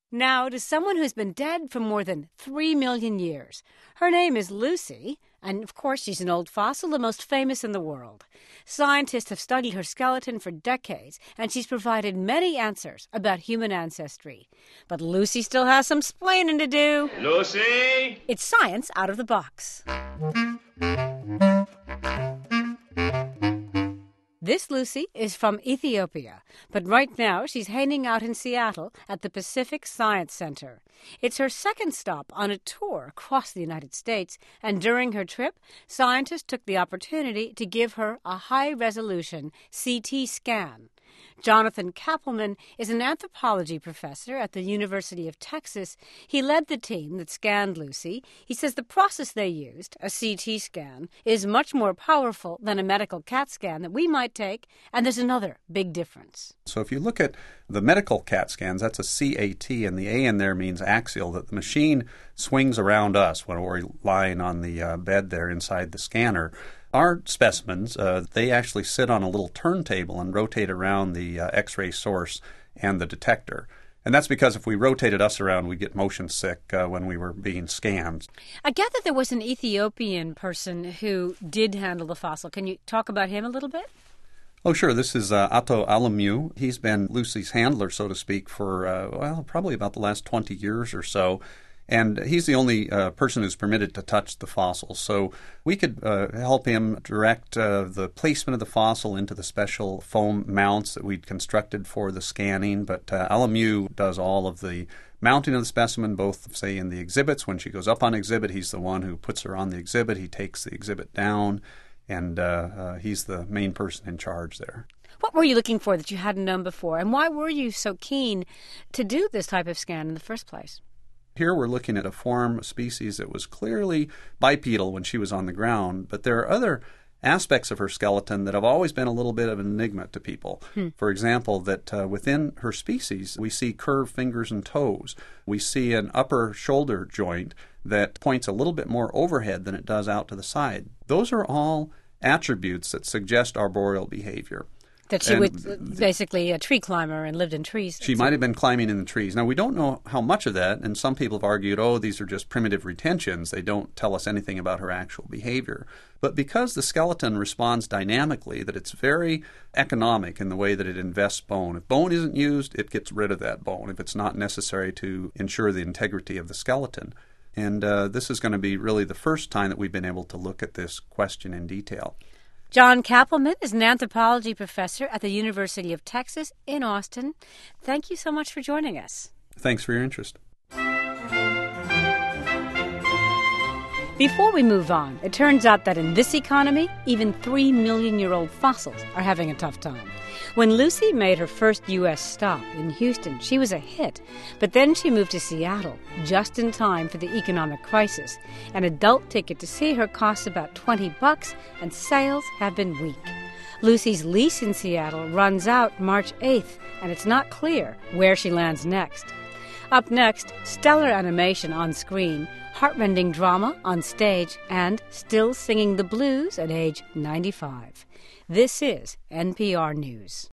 Now to someone who's been dead for more than 3 million years. Her name is Lucy, and of course she's an old fossil, the most famous in the world. Scientists have studied her skeleton for decades, and she's provided many answers about human ancestry. But Lucy still has some splaining to do. Lucy! It's science out of the box. This Lucy is from Ethiopia, but right now she's hanging out in Seattle at the Pacific Science Center. It's her second stop on a tour across the United States, and during her trip, scientists took the opportunity to give her a high-resolution CT scan. Jonathan Kappelman is an anthropology professor at the University of Texas. He led the team that scanned Lucy. He says the process they used, a CT scan, is much more powerful than a medical CAT scan that we might take, and there's another big difference. So if you look at the medical CAT scans, that's a CAT, and the A in there means axial, that the machine swings around us when we're lying on the bed there inside the scanner. Our specimens, they actually sit on a little turntable and rotate around the X-ray source and the detector. And that's because if we rotated us around, we'd get motion sick when we were being scanned. I gather there was an Ethiopian person who did handle the fossil. Can you talk about him a little bit? Oh, sure. This is Ato Alemu. He's been Lucy's handler, so to speak, for, probably about the last 20 years or so. And he's the only person who's permitted to touch the fossil. So we could help him direct the placement of the fossil into the special foam mounts that we'd constructed for the scanning. But Alemu does all of the mounting of the specimen, both, say, in the exhibits. When she goes up on exhibit, he's the one who puts her on the exhibit. He takes the exhibit down, and he's the main person in charge there. What were you looking for that you hadn't known before? And why were you so keen to do this type of scan in the first place? Here we're looking at a form species that was clearly bipedal when she was on the ground, but there are other aspects of her skeleton that have always been a little bit of an enigma to people. For example, that within her species we see curved fingers and toes. We see an upper shoulder joint that points a little bit more overhead than it does out to the side. Those are all attributes that suggest arboreal behavior. That she was basically a tree climber and lived in trees. She might have been climbing in the trees. Now, we don't know how much of that, and some people have argued, these are just primitive retentions. They don't tell us anything about her actual behavior. But because the skeleton responds dynamically, that it's very economic in the way that it invests bone. If bone isn't used, it gets rid of that bone if it's not necessary to ensure the integrity of the skeleton. And this is going to be really the first time that we've been able to look at this question in detail. John Kappelman is an anthropology professor at the University of Texas in Austin. Thank you so much for joining us. Thanks for your interest. Before we move on, it turns out that in this economy, even 3 million-year-old fossils are having a tough time. When Lucy made her first U.S. stop in Houston, she was a hit. But then she moved to Seattle, just in time for the economic crisis. An adult ticket to see her costs about $20, and sales have been weak. Lucy's lease in Seattle runs out March 8th, and it's not clear where she lands next. Up next, stellar animation on screen, heartrending drama on stage, and still singing the blues at age 95. This is NPR News.